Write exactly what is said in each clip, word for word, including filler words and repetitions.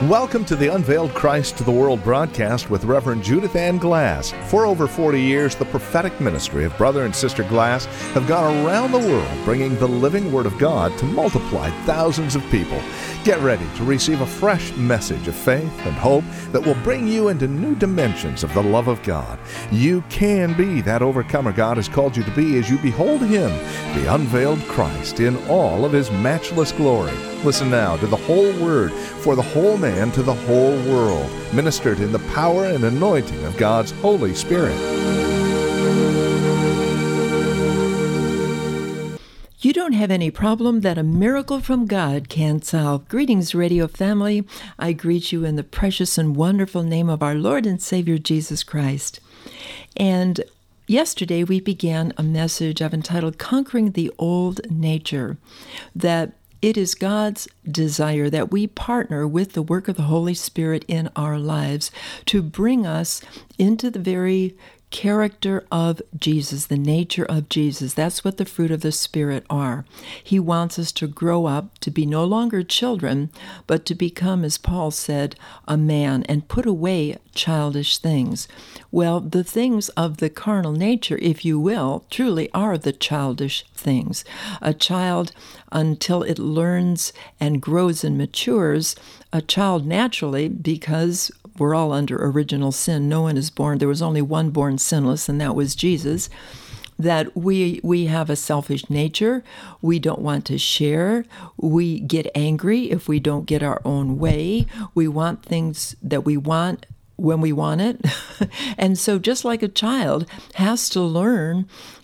Welcome to the Unveiled Christ to the World broadcast with Reverend Judith Ann Glass. For over forty years, the prophetic ministry of Brother and Sister Glass have gone around the world bringing the living Word of God to multiply thousands of people. Get ready to receive a fresh message of faith and hope that will bring you into new dimensions of the love of God. You can be that overcomer God has called you to be as you behold Him, the unveiled Christ, in all of His matchless glory. Listen now to the whole Word for the whole man to the whole world, ministered in the power and anointing of God's Holy Spirit. You don't have any problem that a miracle from God can't solve. Greetings, radio family. I greet you in the precious and wonderful name of our Lord and Savior, Jesus Christ. And yesterday we began a message I've entitled Conquering the Old Nature, that it is God's desire that we partner with the work of the Holy Spirit in our lives to bring us into the very character of Jesus, the nature of Jesus. That's what the fruit of the Spirit are. He wants us to grow up, to be no longer children, but to become, as Paul said, a man, and put away childish things. Well, the things of the carnal nature, if you will, truly are the childish things. A child, until it learns and grows and matures, a child naturally, because we're all under original sin. No one is born. There was only one born sinless, and that was Jesus. That we we have a selfish nature. We don't want to share. We get angry if we don't get our own way. We want things that we want when we want it. And so just like a child has to learn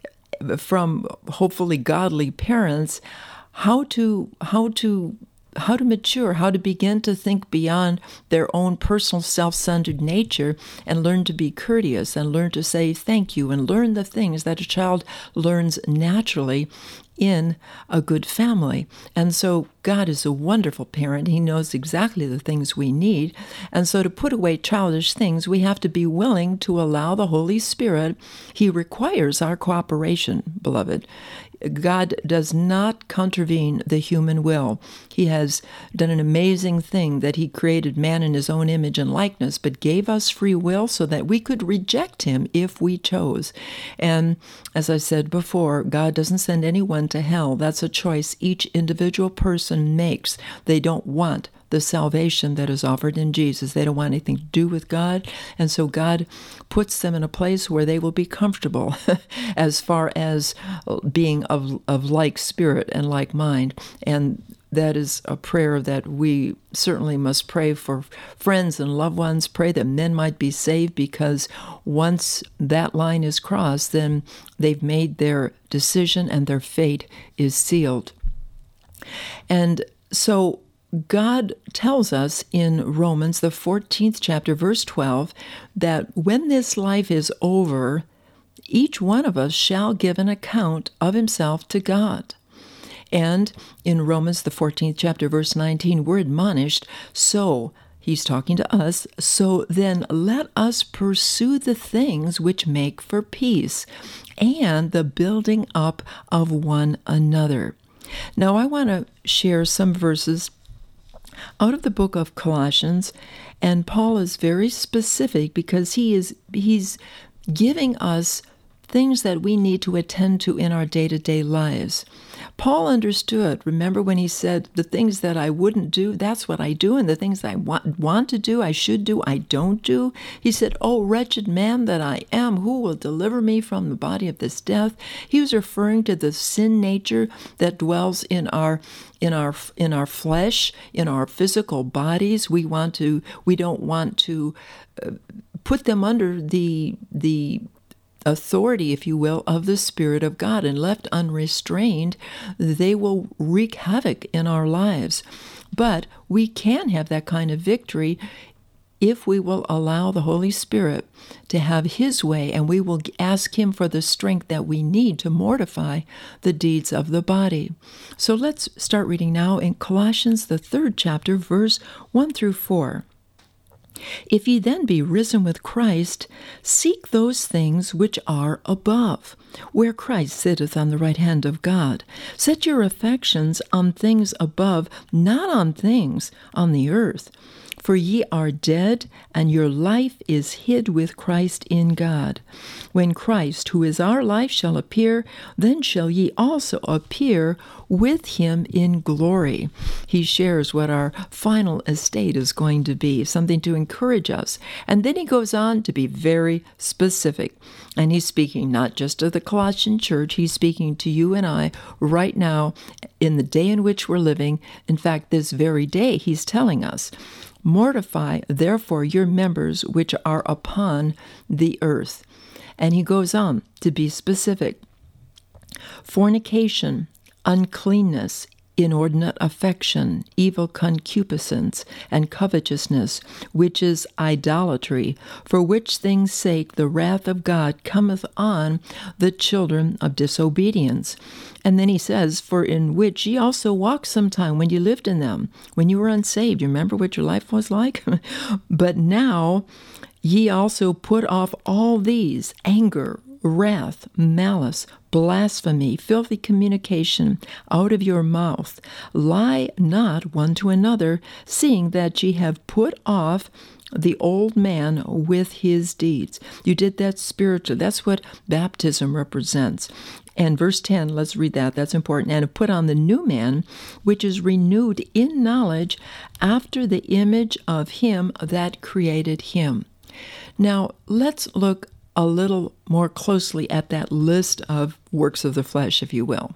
from hopefully godly parents how to how to how to mature, how to begin to think beyond their own personal self-centered nature and learn to be courteous and learn to say thank you and learn the things that a child learns naturally in a good family. And so God is a wonderful parent. He knows exactly the things we need. And so to put away childish things, we have to be willing to allow the Holy Spirit. He requires our cooperation, beloved. God does not contravene the human will. He has done an amazing thing that He created man in His own image and likeness, but gave us free will so that we could reject Him if we chose. And as I said before, God doesn't send anyone to hell. That's a choice each individual person makes. They don't want the salvation that is offered in Jesus. They don't want anything to do with God. And so God puts them in a place where they will be comfortable as far as being of, of like spirit and like mind. And that is a prayer that we certainly must pray for friends and loved ones. Pray that men might be saved, because once that line is crossed, then they've made their decision and their fate is sealed. And so God tells us in Romans, the fourteenth chapter, verse twelve, that when this life is over, each one of us shall give an account of himself to God. And in Romans, the fourteenth chapter, verse nineteen, we're admonished, so, he's talking to us, so then let us pursue the things which make for peace and the building up of one another. Now, I want to share some verses out of the book of Colossians, and Paul is very specific because he is he's giving us things that we need to attend to in our day-to-day lives. Paul understood, remember when he said, the things that I wouldn't do, that's what I do, and the things I want, want to do, I should do, I don't do. He said, oh, wretched man that I am, who will deliver me from the body of this death? He was referring to the sin nature that dwells in our in our in our flesh, in our physical bodies. We want to, we don't want to uh, put them under the the authority, if you will, of the Spirit of God, and left unrestrained, they will wreak havoc in our lives. But we can have that kind of victory if we will allow the Holy Spirit to have His way, and we will ask Him for the strength that we need to mortify the deeds of the body. So let's start reading now in Colossians, the third chapter, verse one through four. If ye then be risen with Christ, seek those things which are above, where Christ sitteth on the right hand of God. Set your affections on things above, not on things on the earth. For ye are dead, and your life is hid with Christ in God. When Christ, who is our life, shall appear, then shall ye also appear with him in glory. He shares what our final estate is going to be, something to encourage us. And then he goes on to be very specific. And he's speaking not just to the Colossian church, he's speaking to you and I right now in the day in which we're living. In fact, this very day, he's telling us, mortify, therefore, your members which are upon the earth. And he goes on to be specific. Fornication, uncleanness, inordinate affection, evil concupiscence, and covetousness, which is idolatry, for which things' sake the wrath of God cometh on the children of disobedience. And then he says, for in which ye also walked sometime when you lived in them, when you were unsaved. You remember what your life was like? But now ye also put off all these: anger, wrath, malice, blasphemy, filthy communication out of your mouth. Lie not one to another, seeing that ye have put off the old man with his deeds. You did that spiritually. That's what baptism represents. And verse ten, let's read that. That's important. And put on the new man, which is renewed in knowledge after the image of him that created him. Now, let's look a little more closely at that list of works of the flesh, if you will.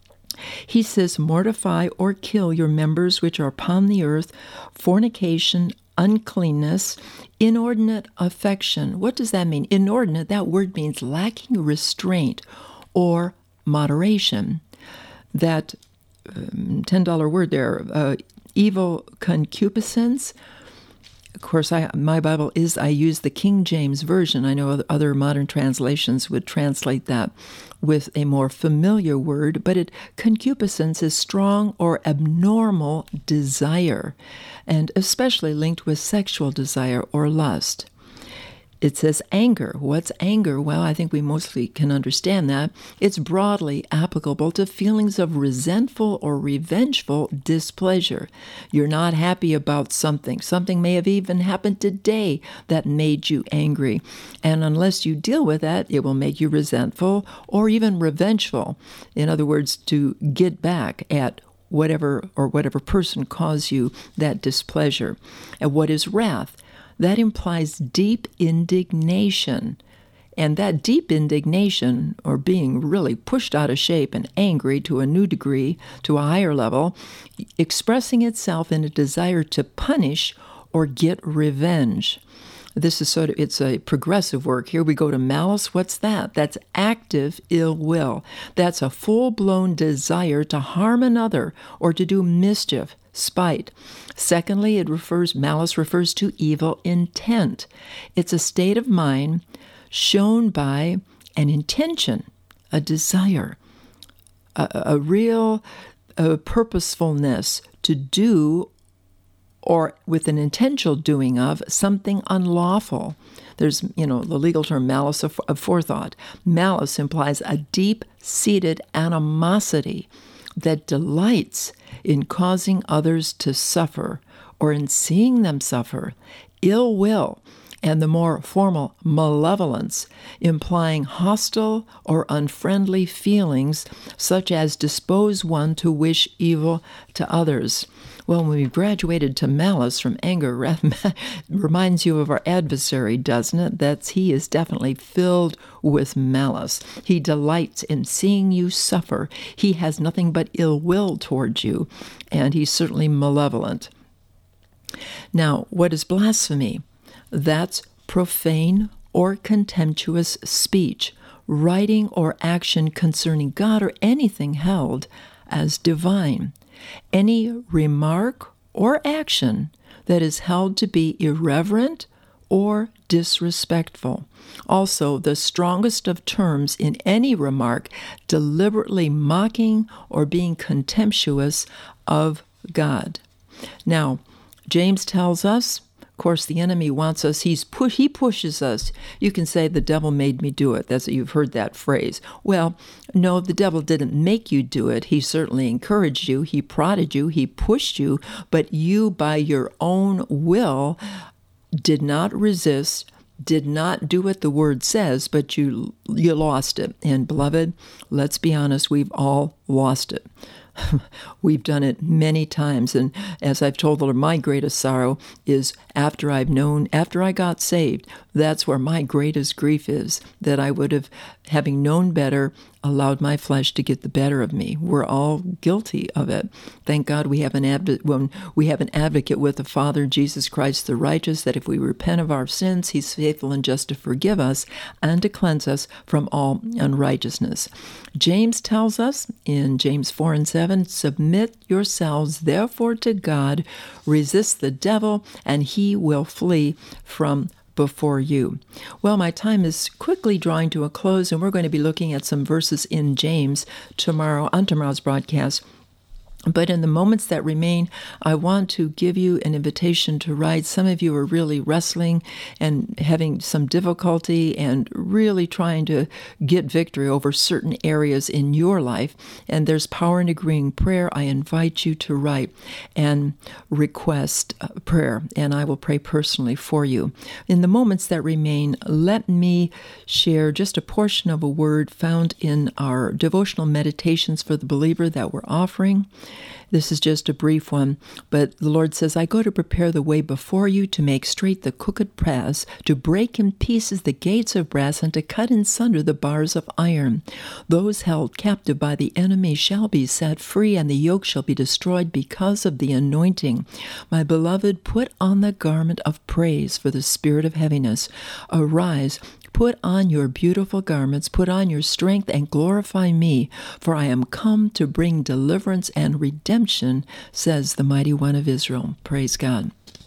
He says, mortify or kill your members which are upon the earth: fornication, uncleanness, inordinate affection. What does that mean? Inordinate, that word means lacking restraint or moderation. That um, ten dollar word there, uh, evil concupiscence. Of course, I, my Bible is, I use the King James Version. I know other modern translations would translate that with a more familiar word, but it, concupiscence is strong or abnormal desire, and especially linked with sexual desire or lust. It says anger. What's anger? Well, I think we mostly can understand that. It's broadly applicable to feelings of resentful or revengeful displeasure. You're not happy about something. Something may have even happened today that made you angry. And unless you deal with that, it will make you resentful or even revengeful. In other words, to get back at whatever or whatever person caused you that displeasure. And what is wrath? That implies deep indignation. And that deep indignation, or being really pushed out of shape and angry to a new degree, to a higher level, expressing itself in a desire to punish or get revenge. This is sort of, it's a progressive work. Here we go to malice. What's that? That's active ill will. That's a full-blown desire to harm another or to do mischief, spite. Secondly, it refers, malice refers to evil intent. It's a state of mind shown by an intention, a desire, a, a real a purposefulness to do, or with an intentional doing of, something unlawful. There's, you know, the legal term malice of forethought. Malice implies a deep-seated animosity that delights in causing others to suffer or in seeing them suffer. Ill will, and the more formal malevolence, implying hostile or unfriendly feelings such as dispose one to wish evil to others. Well, when we graduated to malice from anger, wrath, reminds you of our adversary, doesn't it? That's, he is definitely filled with malice. He delights in seeing you suffer. He has nothing but ill will towards you, and he's certainly malevolent. Now, what is blasphemy? That's profane or contemptuous speech, writing or action concerning God or anything held as divine. Any remark or action that is held to be irreverent or disrespectful. Also, the strongest of terms in any remark, deliberately mocking or being contemptuous of God. Now, James tells us, course, the enemy wants us. He's pu- he pushes us. You can say, the devil made me do it. That's You've heard that phrase. Well, no, the devil didn't make you do it. He certainly encouraged you. He prodded you. He pushed you. But you, by your own will, did not resist, did not do what the word says, but you you lost it. And beloved, let's be honest, we've all lost it. We've done it many times. And as I've told the Lord, my greatest sorrow is after I've known, after I got saved, that's where my greatest grief is, that I would have, having known better, allowed my flesh to get the better of me. We're all guilty of it. Thank God we have an advocate, when we have an advocate with the Father, Jesus Christ the righteous, that if we repent of our sins, he's faithful and just to forgive us and to cleanse us from all unrighteousness. James tells us in James four and seven, submit yourselves therefore to God, resist the devil, and he will flee from before you. Well, my time is quickly drawing to a close, and we're going to be looking at some verses in James tomorrow on tomorrow's broadcast. But in the moments that remain, I want to give you an invitation to write. Some of you are really wrestling and having some difficulty and really trying to get victory over certain areas in your life. And there's power in agreeing prayer. I invite you to write and request prayer, and I will pray personally for you. In the moments that remain, let me share just a portion of a word found in our devotional meditations for the believer that we're offering. This is just a brief one, but the Lord says, I go to prepare the way before you, to make straight the crooked paths, to break in pieces the gates of brass, and to cut in sunder the bars of iron. Those held captive by the enemy shall be set free, and the yoke shall be destroyed because of the anointing. My beloved, put on the garment of praise for the spirit of heaviness. Arise, put on your beautiful garments, put on your strength, and glorify me, for I am come to bring deliverance and redemption, says the mighty one of Israel. Praise God.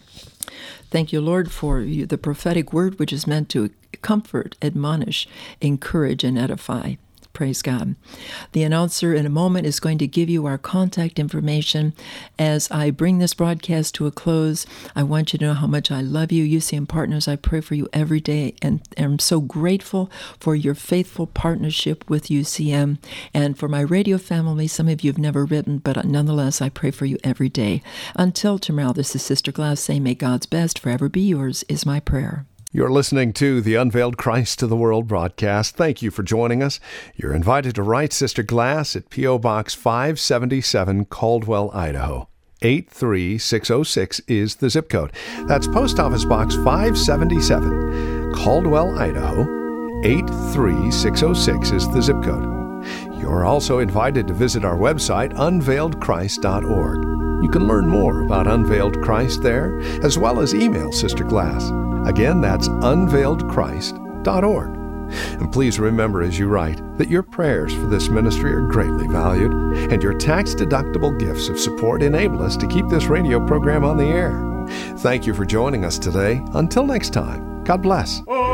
Thank you, Lord, for the prophetic word, which is meant to comfort, admonish, encourage, and edify. Praise God. The announcer in a moment is going to give you our contact information. As I bring this broadcast to a close, I want you to know how much I love you. U C M Partners, I pray for you every day, and am so grateful for your faithful partnership with U C M. And for my radio family, some of you have never written, but nonetheless, I pray for you every day. Until tomorrow, this is Sister Glass saying, may God's best forever be yours, is my prayer. You're listening to the Unveiled Christ to the World broadcast. Thank you for joining us. You're invited to write Sister Glass at P O. Box five seventy-seven, Caldwell, Idaho. eight three six oh six is the zip code. That's Post Office Box five seventy-seven, Caldwell, Idaho. eight three six oh six is the zip code. You're also invited to visit our website, unveiled christ dot org. You can learn more about Unveiled Christ there, as well as email Sister Glass. Again, that's unveiled christ dot org. And please remember as you write that your prayers for this ministry are greatly valued, and your tax-deductible gifts of support enable us to keep this radio program on the air. Thank you for joining us today. Until next time, God bless.